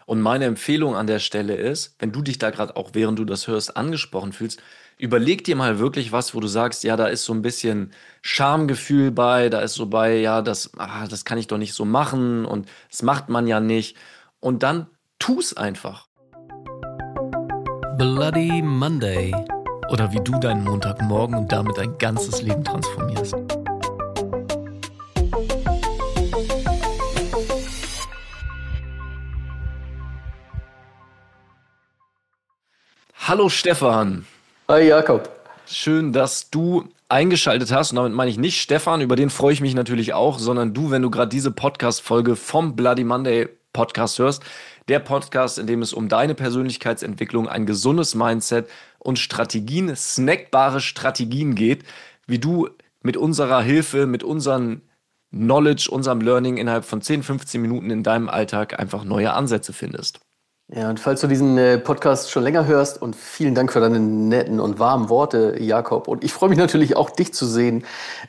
Und meine Empfehlung an der Stelle ist, wenn du dich da gerade auch, während du das hörst, angesprochen fühlst, überleg dir mal wirklich was, wo du sagst, ja, da ist so ein bisschen Schamgefühl bei, da ist so bei, ja, das kann ich doch nicht so machen und das macht man ja nicht. Und dann tu's einfach. Bloody Monday. Oder wie du deinen Montagmorgen und damit dein ganzes Leben transformierst. Hallo Stefan, Hi Jakob. schön, dass du eingeschaltet hast. Und damit meine ich nicht Stefan, über den freue ich mich natürlich auch, sondern du, wenn du gerade diese Podcast-Folge vom Bloody Monday Podcast hörst. Der Podcast, in dem es um deine Persönlichkeitsentwicklung, ein gesundes Mindset und Strategien, snackbare Strategien geht, wie du mit unserer Hilfe, mit unserem Knowledge, unserem Learning innerhalb von 10, 15 Minuten in deinem Alltag einfach neue Ansätze findest. Ja, und falls du diesen Podcast schon länger hörst, und vielen Dank für deine netten und warmen Worte, Jakob. Und ich freue mich natürlich auch, dich zu sehen.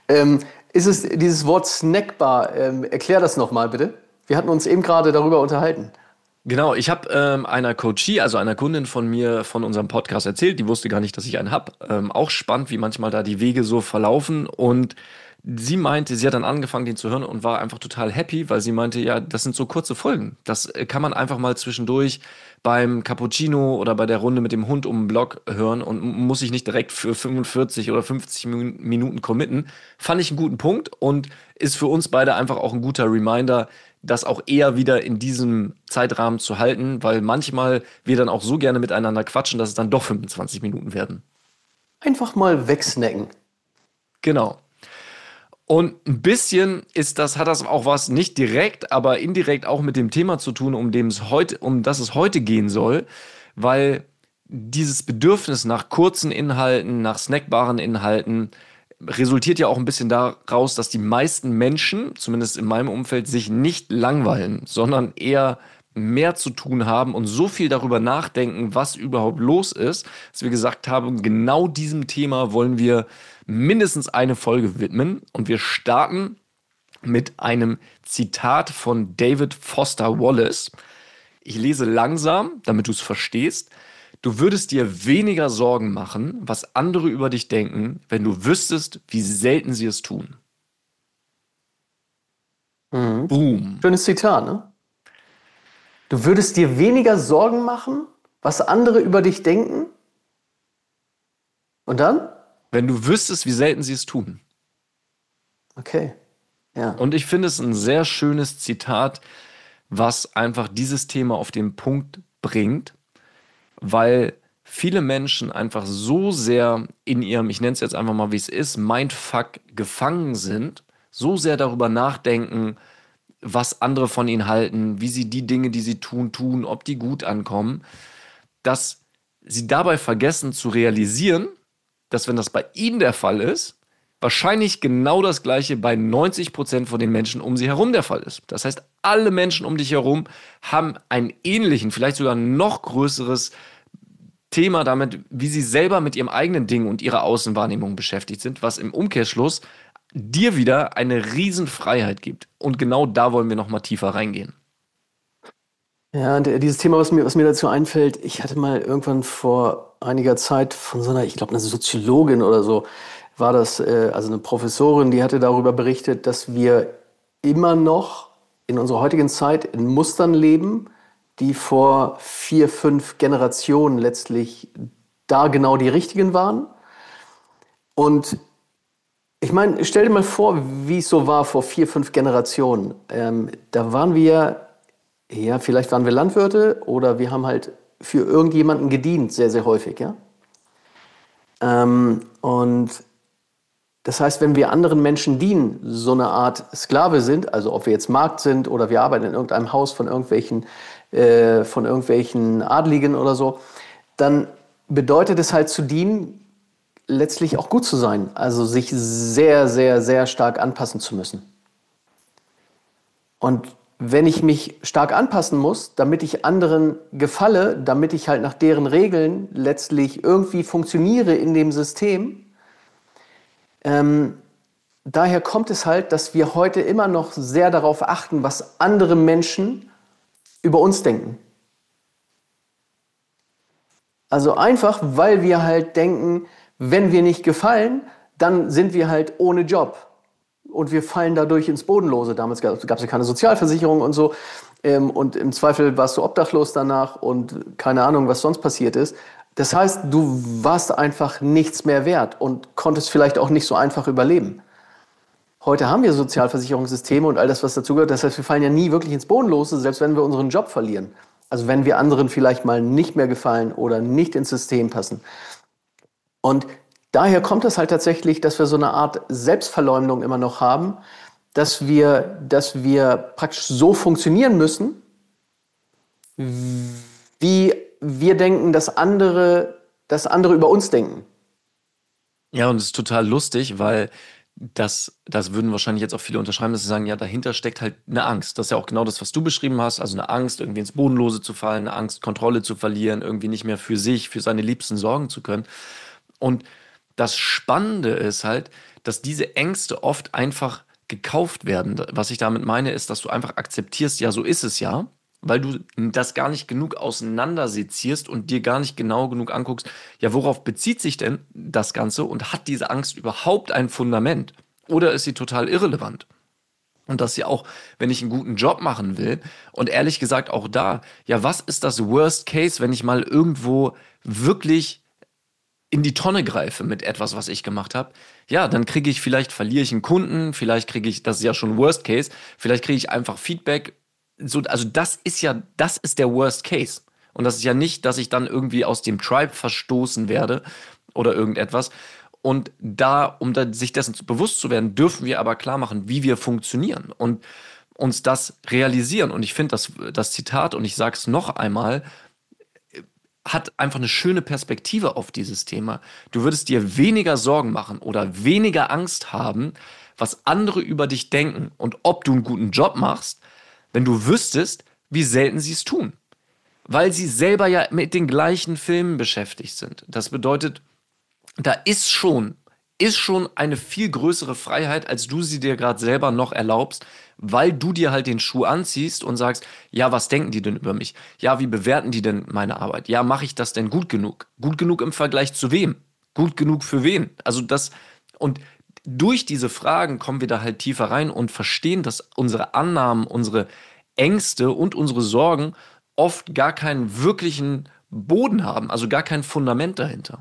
Ist es dieses Wort Snackbar? Erklär das nochmal bitte. Wir hatten uns eben gerade darüber unterhalten. Genau, ich habe einer Coachie, also einer Kundin von mir, von unserem Podcast erzählt. Die wusste gar nicht, dass ich einen habe. Auch spannend, wie manchmal da die Wege so verlaufen. Und sie meinte, sie hat dann angefangen, den zu hören und war einfach total happy, weil sie meinte, ja, das sind so kurze Folgen. Das kann man einfach mal zwischendurch beim Cappuccino oder bei der Runde mit dem Hund um den Block hören und muss sich nicht direkt für 45 oder 50 Minuten committen. Fand ich einen guten Punkt und ist für uns beide einfach auch ein guter Reminder, das auch eher wieder in diesem Zeitrahmen zu halten, weil manchmal wir dann auch so gerne miteinander quatschen, dass es dann doch 25 Minuten werden. Einfach mal wegsnacken. Genau. Und ein bisschen hat das auch was nicht direkt, aber indirekt auch mit dem Thema zu tun, um das es heute gehen soll, weil dieses Bedürfnis nach kurzen Inhalten, nach snackbaren Inhalten, resultiert ja auch ein bisschen daraus, dass die meisten Menschen, zumindest in meinem Umfeld, sich nicht langweilen, sondern eher mehr zu tun haben und so viel darüber nachdenken, was überhaupt los ist, dass wir gesagt haben, genau diesem Thema wollen wir mindestens eine Folge widmen. Und wir starten mit einem Zitat von David Foster Wallace. Ich lese langsam, damit du es verstehst. Du würdest dir weniger Sorgen machen, was andere über dich denken, wenn du wüsstest, wie selten sie es tun. Boom. Schönes Zitat, ne? Du würdest dir weniger Sorgen machen, was andere über dich denken? Und dann? Wenn du wüsstest, wie selten sie es tun. Okay, ja. Und ich finde es ein sehr schönes Zitat, was einfach dieses Thema auf den Punkt bringt, weil viele Menschen einfach so sehr in ihrem, ich nenne es jetzt einfach mal, wie es ist, Mindfuck gefangen sind, so sehr darüber nachdenken, was andere von ihnen halten, wie sie die Dinge, die sie tun, ob die gut ankommen, dass sie dabei vergessen zu realisieren, dass wenn das bei ihnen der Fall ist, wahrscheinlich genau das Gleiche bei 90% von den Menschen um sie herum der Fall ist. Das heißt, alle Menschen um dich herum haben einen ähnlichen, vielleicht sogar noch größeres Thema damit, wie sie selber mit ihrem eigenen Ding und ihrer Außenwahrnehmung beschäftigt sind, was im Umkehrschluss dir wieder eine Riesenfreiheit gibt. Und genau da wollen wir nochmal tiefer reingehen. Ja, und dieses Thema, was mir dazu einfällt, ich hatte mal irgendwann vor einiger Zeit von so einer, ich glaube, einer Soziologin oder so, war das, also eine Professorin, die hatte darüber berichtet, dass wir immer noch in unserer heutigen Zeit in Mustern leben, die vor 4, 5 Generationen letztlich da genau die richtigen waren. Und ich meine, stell dir mal vor, wie es so war vor 4, 5 Generationen. Da waren wir, ja, vielleicht waren wir Landwirte oder wir haben halt für irgendjemanden gedient, sehr, sehr häufig, ja. Und das heißt, wenn wir anderen Menschen dienen, so eine Art Sklave sind, also ob wir jetzt Magd sind oder wir arbeiten in irgendeinem Haus von irgendwelchen Adligen oder so, dann bedeutet es halt zu dienen, letztlich auch gut zu sein, also sich sehr, sehr, sehr stark anpassen zu müssen. Und wenn ich mich stark anpassen muss, damit ich anderen gefalle, damit ich halt nach deren Regeln letztlich irgendwie funktioniere in dem System, daher kommt es halt, dass wir heute immer noch sehr darauf achten, was andere Menschen über uns denken. Also einfach, weil wir halt denken, wenn wir nicht gefallen, dann sind wir halt ohne Job. Und wir fallen dadurch ins Bodenlose. Damals gab es ja keine Sozialversicherung und so. Und im Zweifel warst du obdachlos danach und keine Ahnung, was sonst passiert ist. Das heißt, du warst einfach nichts mehr wert und konntest vielleicht auch nicht so einfach überleben. Heute haben wir Sozialversicherungssysteme und all das, was dazugehört. Das heißt, wir fallen ja nie wirklich ins Bodenlose, selbst wenn wir unseren Job verlieren. Also wenn wir anderen vielleicht mal nicht mehr gefallen oder nicht ins System passen. Und daher kommt es halt tatsächlich, dass wir so eine Art Selbstverleumdung immer noch haben, dass wir praktisch so funktionieren müssen, wie wir denken, dass andere über uns denken. Ja, und es ist total lustig, weil das würden wahrscheinlich jetzt auch viele unterschreiben, dass sie sagen, ja, dahinter steckt halt eine Angst. Das ist ja auch genau das, was du beschrieben hast. Also eine Angst, irgendwie ins Bodenlose zu fallen, eine Angst, Kontrolle zu verlieren, irgendwie nicht mehr für sich, für seine Liebsten sorgen zu können. Und das Spannende ist halt, dass diese Ängste oft einfach gekauft werden. Was ich damit meine, ist, dass du einfach akzeptierst, ja, so ist es ja, weil du das gar nicht genug auseinandersezierst und dir gar nicht genau genug anguckst, ja, worauf bezieht sich denn das Ganze und hat diese Angst überhaupt ein Fundament? Oder ist sie total irrelevant? Und das ja auch, wenn ich einen guten Job machen will und ehrlich gesagt auch da, ja, was ist das Worst Case, wenn ich mal irgendwo wirklich in die Tonne greife mit etwas, was ich gemacht habe, ja, dann verliere ich einen Kunden, vielleicht kriege ich, das ist ja schon Worst Case, vielleicht kriege ich einfach Feedback. So, also das ist der Worst Case. Und das ist ja nicht, dass ich dann irgendwie aus dem Tribe verstoßen werde oder irgendetwas. Und sich dessen bewusst zu werden, dürfen wir aber klar machen, wie wir funktionieren und uns das realisieren. Und ich finde das Zitat, und ich sage es noch einmal, hat einfach eine schöne Perspektive auf dieses Thema. Du würdest dir weniger Sorgen machen oder weniger Angst haben, was andere über dich denken und ob du einen guten Job machst, wenn du wüsstest, wie selten sie es tun. Weil sie selber ja mit den gleichen Filmen beschäftigt sind. Das bedeutet, da ist schon eine viel größere Freiheit, als du sie dir gerade selber noch erlaubst, weil du dir halt den Schuh anziehst und sagst, ja, was denken die denn über mich? Ja, wie bewerten die denn meine Arbeit? Ja, mache ich das denn gut genug? Gut genug im Vergleich zu wem? Gut genug für wen? Und durch diese Fragen kommen wir da halt tiefer rein und verstehen, dass unsere Annahmen, unsere Ängste und unsere Sorgen oft gar keinen wirklichen Boden haben, also gar kein Fundament dahinter.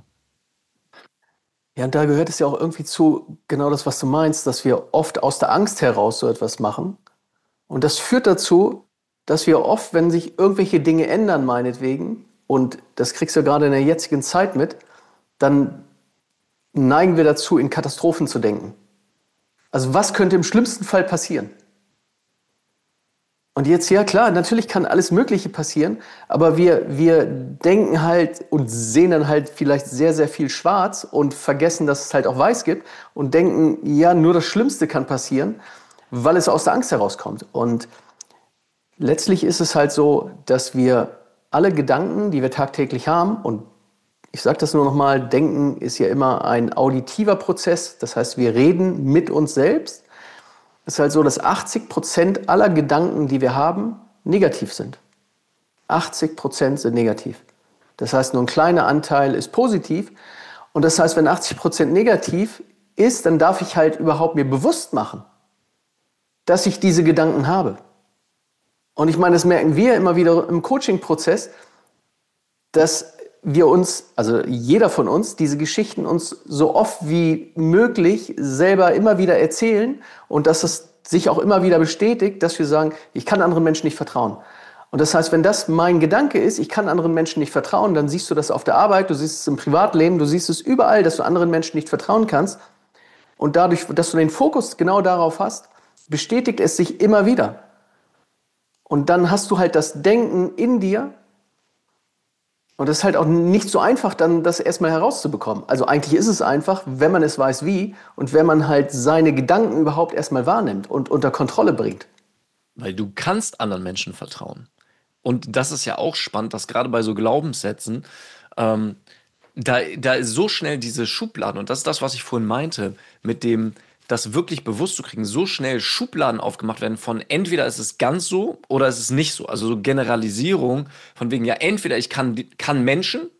Ja, und da gehört es ja auch irgendwie zu, genau das, was du meinst, dass wir oft aus der Angst heraus so etwas machen. Und das führt dazu, dass wir oft, wenn sich irgendwelche Dinge ändern, meinetwegen, und das kriegst du gerade in der jetzigen Zeit mit, dann neigen wir dazu, in Katastrophen zu denken. Also was könnte im schlimmsten Fall passieren? Und jetzt, ja klar, natürlich kann alles Mögliche passieren, aber wir denken halt und sehen dann halt vielleicht sehr, sehr viel schwarz und vergessen, dass es halt auch weiß gibt und denken, ja, nur das Schlimmste kann passieren, weil es aus der Angst herauskommt. Und letztlich ist es halt so, dass wir alle Gedanken, die wir tagtäglich haben, und ich sage das nur nochmal, Denken ist ja immer ein auditiver Prozess, das heißt, wir reden mit uns selbst. Es ist halt so, dass 80% aller Gedanken, die wir haben, negativ sind. 80% sind negativ. Das heißt, nur ein kleiner Anteil ist positiv. Und das heißt, wenn 80% negativ ist, dann darf ich halt überhaupt mir bewusst machen, dass ich diese Gedanken habe. Und ich meine, das merken wir immer wieder im Coaching-Prozess, dass wir uns, also jeder von uns, diese Geschichten uns so oft wie möglich selber immer wieder erzählen und dass es sich auch immer wieder bestätigt, dass wir sagen, ich kann anderen Menschen nicht vertrauen. Und das heißt, wenn das mein Gedanke ist, ich kann anderen Menschen nicht vertrauen, dann siehst du das auf der Arbeit, du siehst es im Privatleben, du siehst es überall, dass du anderen Menschen nicht vertrauen kannst. Und dadurch, dass du den Fokus genau darauf hast, bestätigt es sich immer wieder. Und dann hast du halt das Denken in dir. Und das ist halt auch nicht so einfach, dann das erstmal herauszubekommen. Also eigentlich ist es einfach, wenn man es weiß wie und wenn man halt seine Gedanken überhaupt erstmal wahrnimmt und unter Kontrolle bringt. Weil du kannst anderen Menschen vertrauen. Und das ist ja auch spannend, dass gerade bei so Glaubenssätzen, da ist so schnell diese Schubladen, und das ist das, was ich vorhin meinte, mit dem, das wirklich bewusst zu kriegen, so schnell Schubladen aufgemacht werden von entweder ist es ganz so oder ist es nicht so. Also so Generalisierung von wegen, ja, entweder ich kann Menschen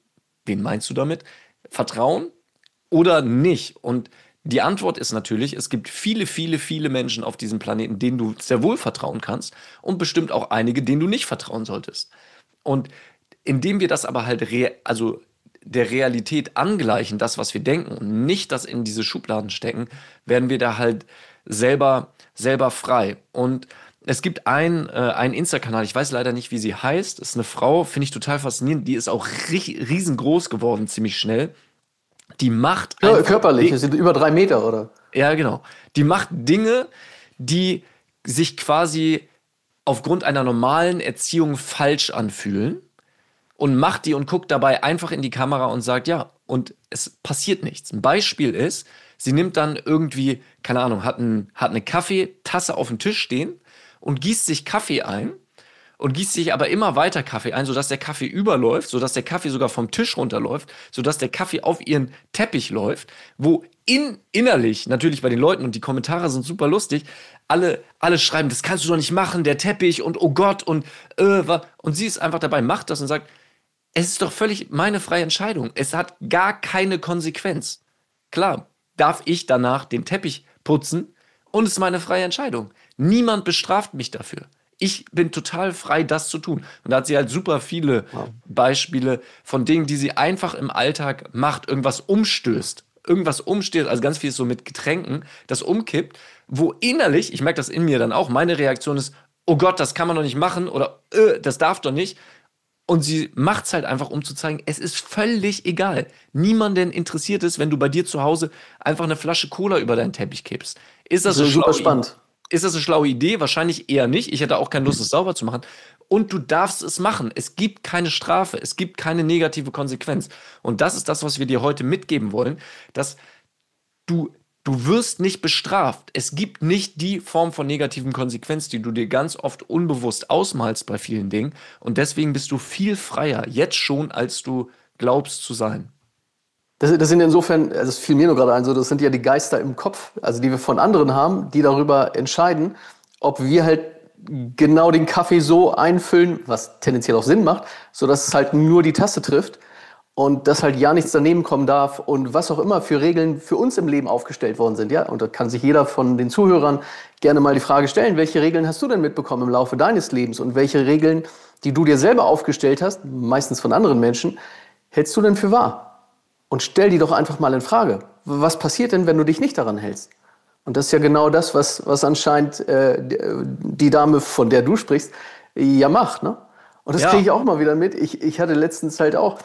wen meinst du damit? Vertrauen oder nicht? Und die Antwort ist natürlich, es gibt viele, viele, viele Menschen auf diesem Planeten, denen du sehr wohl vertrauen kannst und bestimmt auch einige, denen du nicht vertrauen solltest. Und indem wir das aber halt also der Realität angleichen, das, was wir denken und nicht das in diese Schubladen stecken, werden wir da halt selber frei. Und es gibt einen Insta-Kanal, ich weiß leider nicht, wie sie heißt. Das ist eine Frau, finde ich total faszinierend. Die ist auch riesengroß geworden, ziemlich schnell. Die macht Ja, einfach körperlich, es sind über 3 Meter, oder? ja, genau. Die macht Dinge, die sich quasi aufgrund einer normalen Erziehung falsch anfühlen und macht die und guckt dabei einfach in die Kamera und sagt, ja, und es passiert nichts. Ein Beispiel ist, sie nimmt dann irgendwie, keine Ahnung, hat eine Kaffeetasse auf dem Tisch stehen und gießt sich Kaffee ein und gießt sich aber immer weiter Kaffee ein, sodass der Kaffee überläuft, sodass der Kaffee sogar vom Tisch runterläuft, sodass der Kaffee auf ihren Teppich läuft, wo innerlich, natürlich bei den Leuten, und die Kommentare sind super lustig, alle schreiben, das kannst du doch nicht machen, der Teppich und oh Gott und sie ist einfach dabei, macht das und sagt, es ist doch völlig meine freie Entscheidung. Es hat gar keine Konsequenz. Klar, darf ich danach den Teppich putzen und es ist meine freie Entscheidung. Niemand bestraft mich dafür. Ich bin total frei, das zu tun. Und da hat sie halt super viele Beispiele von Dingen, die sie einfach im Alltag macht. Irgendwas umstößt, also ganz viel so mit Getränken, das umkippt, wo innerlich, ich merke das in mir dann auch, meine Reaktion ist, oh Gott, das kann man doch nicht machen oder das darf doch nicht. Und sie macht es halt einfach, um zu zeigen, es ist völlig egal. Niemanden interessiert es, wenn du bei dir zu Hause einfach eine Flasche Cola über deinen Teppich kippst. Ist das Das ist super spannend. Ist das eine schlaue Idee? Wahrscheinlich eher nicht. Ich hätte auch keine Lust, es sauber zu machen. Und du darfst es machen. Es gibt keine Strafe. Es gibt keine negative Konsequenz. Und das ist das, was wir dir heute mitgeben wollen, dass du wirst nicht bestraft. Es gibt nicht die Form von negativen Konsequenz, die du dir ganz oft unbewusst ausmalst bei vielen Dingen. Und deswegen bist du viel freier, jetzt schon, als du glaubst zu sein. Das sind insofern, also es fiel mir nur gerade ein, so, das sind ja die Geister im Kopf, also die wir von anderen haben, die darüber entscheiden, ob wir halt genau den Kaffee so einfüllen, was tendenziell auch Sinn macht, sodass es halt nur die Tasse trifft und dass halt ja nichts daneben kommen darf und was auch immer für Regeln für uns im Leben aufgestellt worden sind. Ja? Und da kann sich jeder von den Zuhörern gerne mal die Frage stellen, welche Regeln hast du denn mitbekommen im Laufe deines Lebens und welche Regeln, die du dir selber aufgestellt hast, meistens von anderen Menschen, hältst du denn für wahr? Und stell die doch einfach mal in Frage. Was passiert denn, wenn du dich nicht daran hältst? Und das ist ja genau das, was anscheinend die Dame, von der du sprichst, ja macht. Ne? Und das kriege ich auch mal wieder mit. Ich hatte letztens halt auch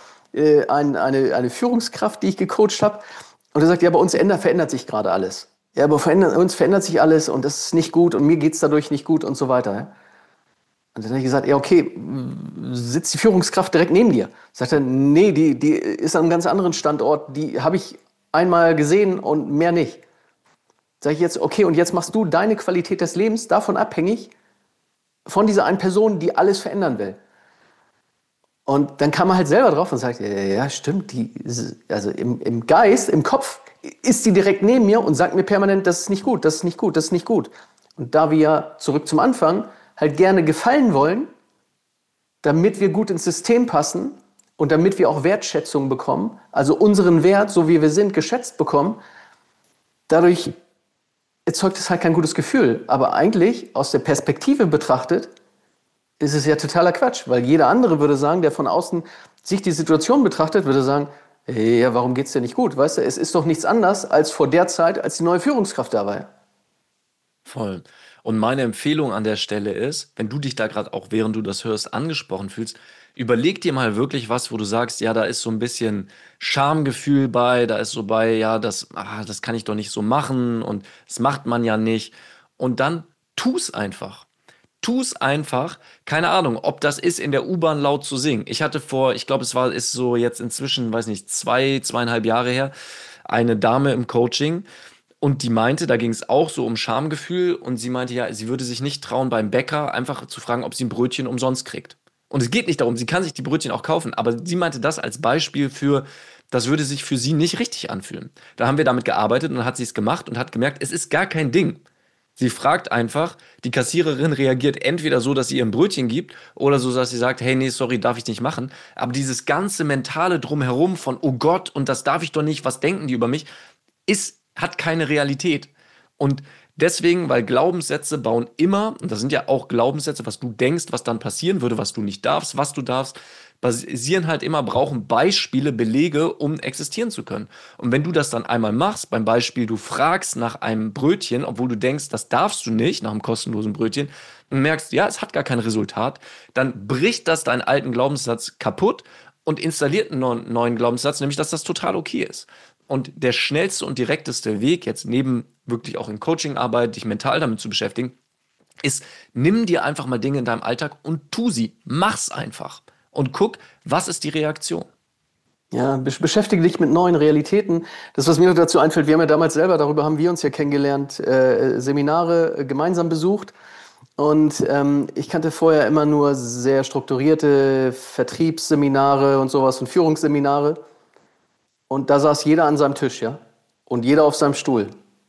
eine Führungskraft, die ich gecoacht habe. Und er sagt, ja, bei uns verändert sich gerade alles. Ja, aber uns verändert sich alles und das ist nicht gut und mir geht es dadurch nicht gut und so weiter. Ja? Und dann habe ich gesagt, ja okay, sitzt die Führungskraft direkt neben dir? Sagt er, nee, die ist an einem ganz anderen Standort, die habe ich einmal gesehen und mehr nicht. Sag ich jetzt, okay, und jetzt machst du deine Qualität des Lebens davon abhängig, von dieser einen Person, die alles verändern will. Und dann kam er halt selber drauf und sagt, ja stimmt, also im Geist, im Kopf ist die direkt neben mir und sagt mir permanent, das ist nicht gut, das ist nicht gut, das ist nicht gut. Und da wir ja zurück zum Anfang halt gerne gefallen wollen, damit wir gut ins System passen und damit wir auch Wertschätzung bekommen, also unseren Wert, so wie wir sind, geschätzt bekommen, dadurch erzeugt es halt kein gutes Gefühl. Aber eigentlich, aus der Perspektive betrachtet, ist es ja totaler Quatsch, weil jeder andere würde sagen, der von außen sich die Situation betrachtet, würde sagen, ja, warum geht's dir nicht gut? Weißt du, es ist doch nichts anders als vor der Zeit, als die neue Führungskraft da war. Voll. Und meine Empfehlung an der Stelle ist, wenn du dich da gerade auch, während du das hörst, angesprochen fühlst, überleg dir mal wirklich was, wo du sagst, ja, da ist so ein bisschen Schamgefühl bei, da ist so bei, ja, das kann ich doch nicht so machen und das macht man ja nicht. Und dann tu's einfach. Tu's einfach. Keine Ahnung, ob das ist, in der U-Bahn laut zu singen. Ich hatte ich glaube, ist so jetzt inzwischen, weiß nicht, 2,5 Jahre her, eine Dame im Coaching. Und die meinte, da ging es auch so um Schamgefühl und sie meinte, ja, sie würde sich nicht trauen, beim Bäcker einfach zu fragen, ob sie ein Brötchen umsonst kriegt. Und es geht nicht darum, sie kann sich die Brötchen auch kaufen, aber sie meinte das als Beispiel für, das würde sich für sie nicht richtig anfühlen. Da haben wir damit gearbeitet und dann hat sie es gemacht und hat gemerkt, es ist gar kein Ding. Sie fragt einfach, die Kassiererin reagiert entweder so, dass sie ihr ein Brötchen gibt oder so, dass sie sagt, hey, nee, sorry, darf ich nicht machen. Aber dieses ganze mentale Drumherum von, oh Gott, und das darf ich doch nicht, was denken die über mich, hat keine Realität. Und deswegen, weil Glaubenssätze bauen immer, und das sind ja auch Glaubenssätze, was du denkst, was dann passieren würde, was du nicht darfst, was du darfst, basieren halt immer, brauchen Beispiele, Belege, um existieren zu können. Und wenn du das dann einmal machst, beim Beispiel, du fragst nach einem Brötchen, obwohl du denkst, das darfst du nicht, nach einem kostenlosen Brötchen, und merkst, ja, es hat gar kein Resultat, dann bricht das deinen alten Glaubenssatz kaputt und installiert einen neuen Glaubenssatz, nämlich, dass das total okay ist. Und der schnellste und direkteste Weg, jetzt neben wirklich auch in Coachingarbeit, dich mental damit zu beschäftigen, ist, nimm dir einfach mal Dinge in deinem Alltag und tu sie. Mach's einfach. Und guck, was ist die Reaktion? Ja, beschäftige dich mit neuen Realitäten. Das, was mir noch dazu einfällt, wir haben ja damals selber, darüber haben wir uns ja kennengelernt, Seminare gemeinsam besucht. Und ich kannte vorher immer nur sehr strukturierte Vertriebsseminare und sowas und Führungsseminare. Und da saß jeder an seinem Tisch, ja. Und jeder auf seinem Stuhl.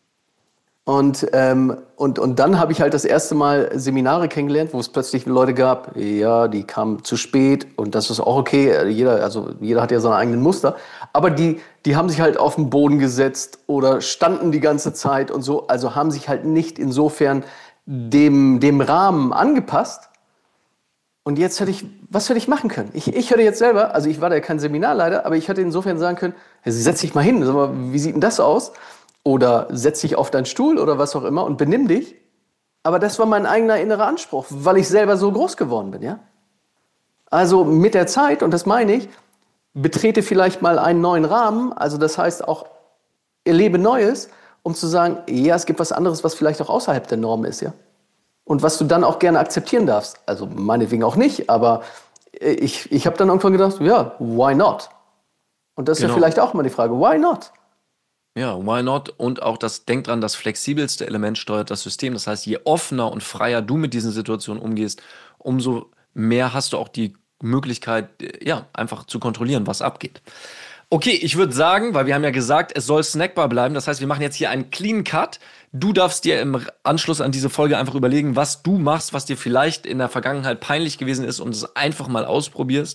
Und dann habe ich halt das erste Mal Seminare kennengelernt, wo es plötzlich Leute gab, ja, die kamen zu spät und das ist auch okay. Jeder hat ja seine eigenen Muster. Aber die haben sich halt auf den Boden gesetzt oder standen die ganze Zeit und so. Also haben sich halt nicht insofern dem Rahmen angepasst. Und jetzt was hätte ich machen können? Ich hätte jetzt selber, also ich war da kein Seminarleiter, aber ich hätte insofern sagen können, hey, setz dich mal hin, sag mal, wie sieht denn das aus? Oder setz dich auf deinen Stuhl oder was auch immer und benimm dich. Aber das war mein eigener innerer Anspruch, weil ich selber so groß geworden bin, ja? Also mit der Zeit, und das meine ich, betrete vielleicht mal einen neuen Rahmen, also das heißt auch, erlebe Neues, um zu sagen, ja, es gibt was anderes, was vielleicht auch außerhalb der Norm ist, ja? Und was du dann auch gerne akzeptieren darfst. Also meinetwegen auch nicht, aber ich habe dann irgendwann gedacht, ja, why not? Und das ist ja vielleicht auch mal die Frage, why not? Ja, why not? Und auch denk dran, das flexibelste Element steuert das System. Das heißt, je offener und freier du mit diesen Situationen umgehst, umso mehr hast du auch die Möglichkeit, ja, einfach zu kontrollieren, was abgeht. Okay, ich würde sagen, weil wir haben ja gesagt, es soll snackbar bleiben. Das heißt, wir machen jetzt hier einen clean Cut. Du darfst dir im Anschluss an diese Folge einfach überlegen, was du machst, was dir vielleicht in der Vergangenheit peinlich gewesen ist und es einfach mal ausprobierst.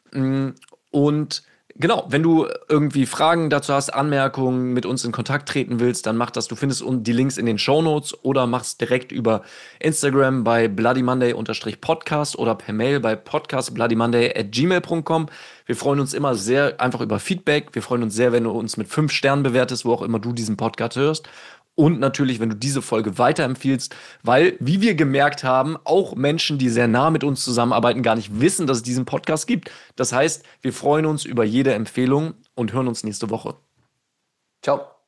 Und genau, wenn du irgendwie Fragen dazu hast, Anmerkungen, mit uns in Kontakt treten willst, dann mach das. Du findest die Links in den Shownotes oder mach's direkt über Instagram bei bloodymonday_podcast oder per Mail bei podcastbloodymonday@gmail.com. Wir freuen uns immer sehr einfach über Feedback. Wir freuen uns sehr, wenn du uns mit 5 Sternen bewertest, wo auch immer du diesen Podcast hörst. Und natürlich, wenn du diese Folge weiterempfiehlst, weil, wie wir gemerkt haben, auch Menschen, die sehr nah mit uns zusammenarbeiten, gar nicht wissen, dass es diesen Podcast gibt. Das heißt, wir freuen uns über jede Empfehlung und hören uns nächste Woche. Ciao.